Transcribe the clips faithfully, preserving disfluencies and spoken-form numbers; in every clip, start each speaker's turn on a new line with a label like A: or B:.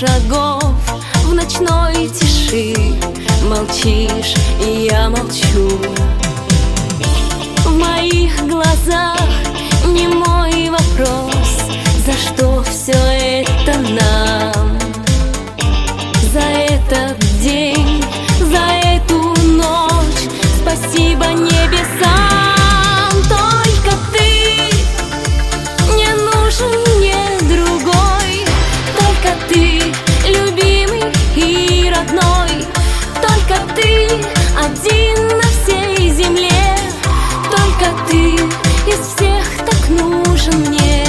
A: шагов в ночной тиши. Молчишь, и я молчу. В моих глазах немой вопрос: за что все это нам? За этот день, за эту ночь спасибо небесам. Только ты, не нужен мне другой. Только ты, любимый и родной. Только ты один на всей земле. Только ты из всех так нужен мне.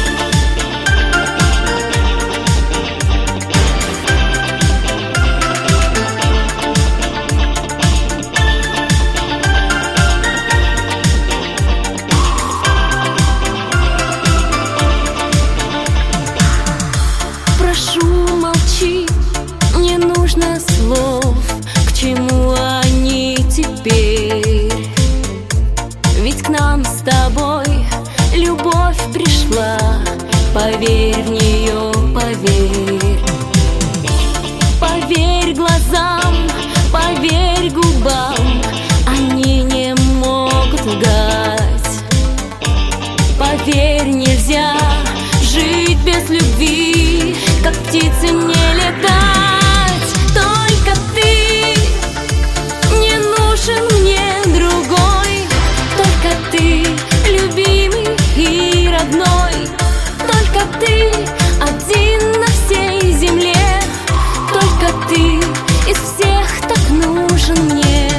A: Прошу, молчи, не нужно слов. К чему они теперь? Ведь к нам с тобой любовь пришла. Поверь в нее, поверь. Поверь глазам, поверь губам, они не могут лгать. Поверь, нельзя жить без любви, как птице не летать. Только ты, не нужен мне другой. Только ты, любимый и родной. Только ты один на всей земле. Только ты из всех так нужен мне.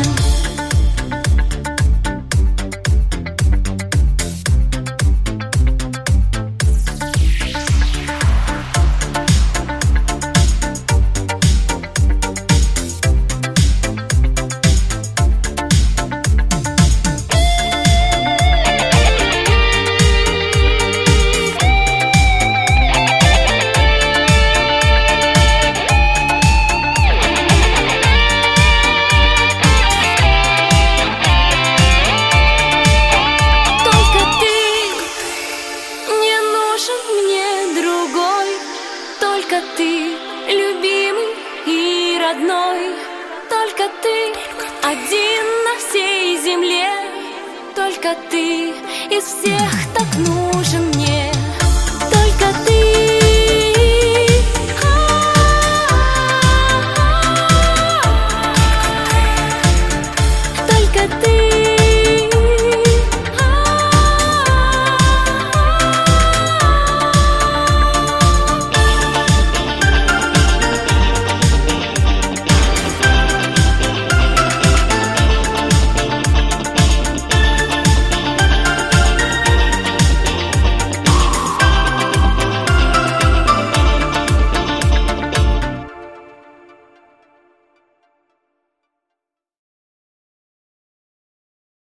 A: Только ты, любимый и родной. Только ты один на всей земле. Только ты из всех так нужен